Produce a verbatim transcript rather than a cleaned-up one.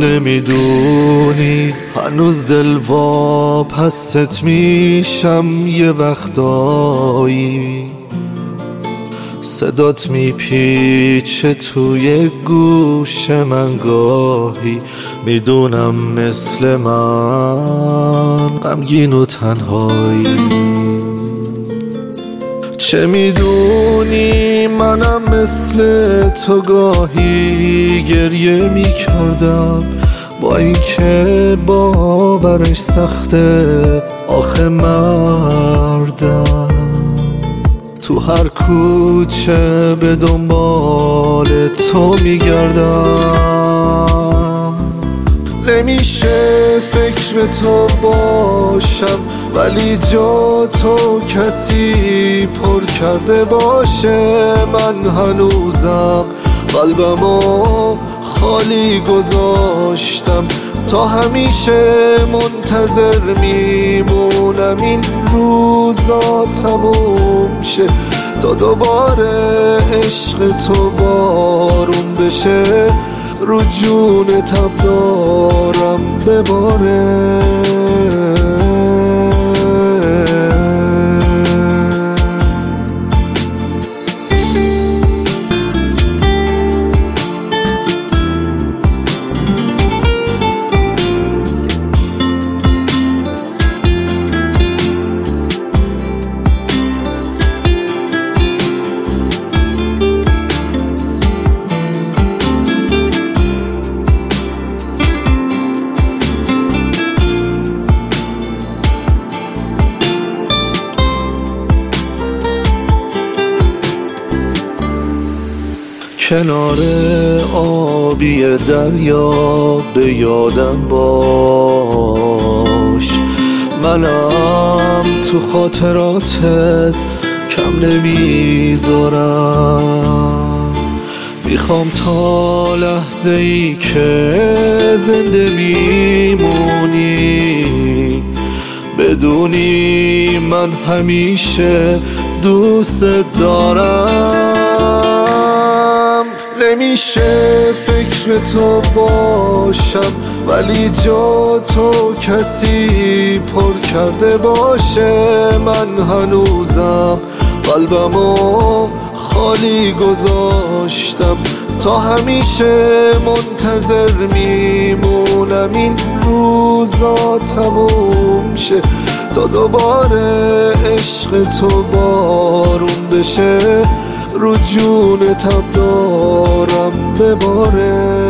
نمیدونی هنوز دل واپست میشم یه وقتایی، صدات میپیچه توی گوش من گاهی، میدونم مثل من غمگین و تنهایی. چه میدونی منم مثل تو گاهی گریه میکردم، با اینکه باورش سخته آخه مردم. تو هر کوچه به دنبال تو میگردم، نمیشه فکر تو باشم ولی جا تو کسی پر کرده باشه. من هنوزم قلبمو خالی گذاشتم، تا همیشه منتظر میمونم این روزا تموم شه، تا دوباره عشق تو بارون بشه، رو جون تب دارم بباره. کنار آبی دریا به یادم باش، منم تو خاطراتت کم نمیذارم. میخوام تا لحظه ای که زنده میمونی بدونی من همیشه دوست دارم. نمیشه فکر تو باشم ولی جا تو کسی پر کرده باشه. من هنوزم قلبمو خالی گذاشتم، تا همیشه منتظر میمونم این روزا تموم شه، تا دوباره عشق تو بارون بشه، رو جون تب دارم بباره.